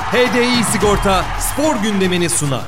HDI Sigorta spor gündemini sunar.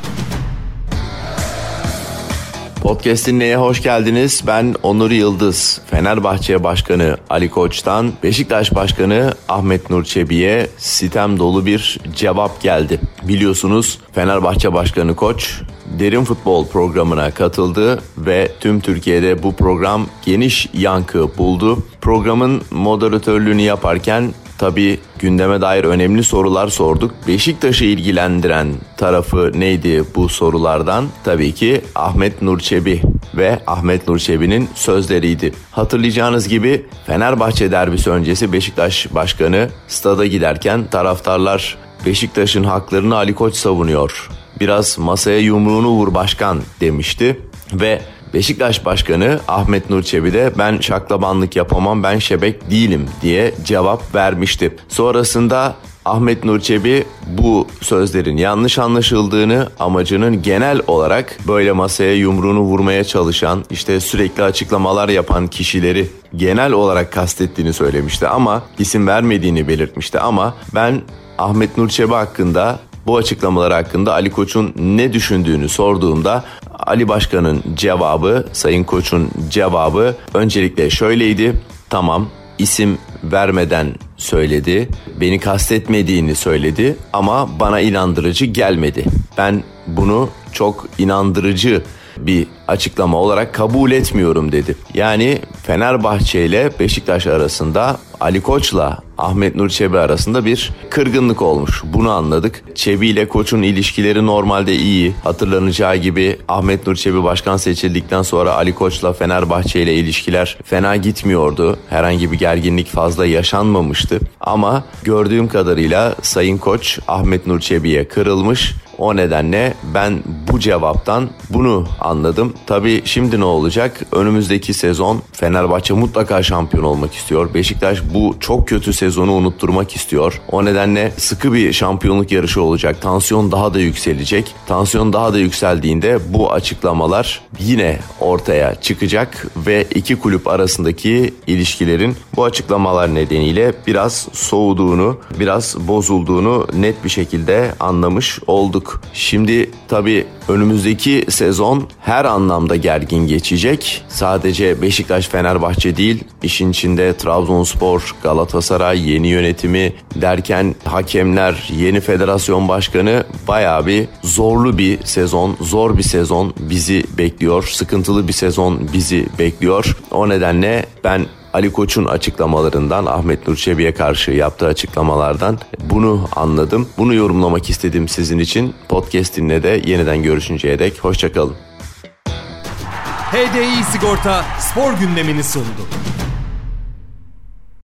Podcast dinleye hoş geldiniz. Ben Onur Yıldız. Fenerbahçe Başkanı Ali Koç'tan Beşiktaş Başkanı Ahmet Nur Çebi'ye sitem dolu bir cevap geldi. Biliyorsunuz Fenerbahçe Başkanı Koç Derin Futbol programına katıldı ve tüm Türkiye'de bu program geniş yankı buldu. Programın moderatörlüğünü yaparken tabii gündeme dair önemli sorular sorduk. Beşiktaş'ı ilgilendiren tarafı neydi bu sorulardan? Tabii ki Ahmet Nur Çebi ve Ahmet Nur Çebi'nin sözleriydi. Hatırlayacağınız gibi Fenerbahçe derbisi öncesi Beşiktaş Başkanı stada giderken taraftarlar Beşiktaş'ın haklarını Ali Koç savunuyor. Biraz masaya yumruğunu vur başkan demişti ve Beşiktaş Başkanı Ahmet Nur Çebi de ben şaklabanlık yapamam, ben şebek değilim diye cevap vermişti. Sonrasında Ahmet Nur Çebi bu sözlerin yanlış anlaşıldığını, amacının genel olarak böyle masaya yumruğunu vurmaya çalışan, işte sürekli açıklamalar yapan kişileri genel olarak kastettiğini söylemişti ama isim vermediğini belirtmişti. Ama ben Ahmet Nur Çebi hakkında, bu açıklamalar hakkında Ali Koç'un ne düşündüğünü sorduğumda Ali Başkan'ın cevabı, Sayın Koç'un cevabı öncelikle şöyleydi. Tamam, isim vermeden söyledi, beni kastetmediğini söyledi ama bana inandırıcı gelmedi. Ben bunu çok inandırıcı bir açıklama olarak kabul etmiyorum dedi. Yani Fenerbahçe ile Beşiktaş arasında, Ali Koç'la Ahmet Nur Çebi arasında bir kırgınlık olmuş. Bunu anladık. Çebi ile Koç'un ilişkileri normalde iyi. Hatırlanacağı gibi Ahmet Nur Çebi başkan seçildikten sonra Ali Koç'la Fenerbahçe ile ilişkiler fena gitmiyordu. Herhangi bir gerginlik fazla yaşanmamıştı. Ama gördüğüm kadarıyla Sayın Koç Ahmet Nur Çebi'ye kırılmış. O nedenle ben bu cevaptan bunu anladım. Tabii şimdi ne olacak? Önümüzdeki sezon Fenerbahçe mutlaka şampiyon olmak istiyor. Beşiktaş bu çok kötü sezonu unutturmak istiyor. O nedenle sıkı bir şampiyonluk yarışı olacak. Tansiyon daha da yükselecek. Tansiyon daha da yükseldiğinde bu açıklamalar yine ortaya çıkacak ve iki kulüp arasındaki ilişkilerin bu açıklamalar nedeniyle biraz soğuduğunu, biraz bozulduğunu net bir şekilde anlamış olduk. Şimdi tabii önümüzdeki sezon her anlamda gergin geçecek. Sadece Beşiktaş, Fenerbahçe değil, işin içinde Trabzonspor, Galatasaray, yeni yönetimi derken hakemler, yeni federasyon başkanı, bayağı bir zorlu bir sezon, zor bir sezon bizi bekliyor. Sıkıntılı bir sezon bizi bekliyor. O nedenle ben Ali Koç'un açıklamalarından, Ahmet Nur Çebi'ye karşı yaptığı açıklamalardan bunu anladım. Bunu yorumlamak istedim sizin için. Podcast dinle de yeniden görüşünceye dek hoşça kalın. HDI Sigorta spor gündemini sundu.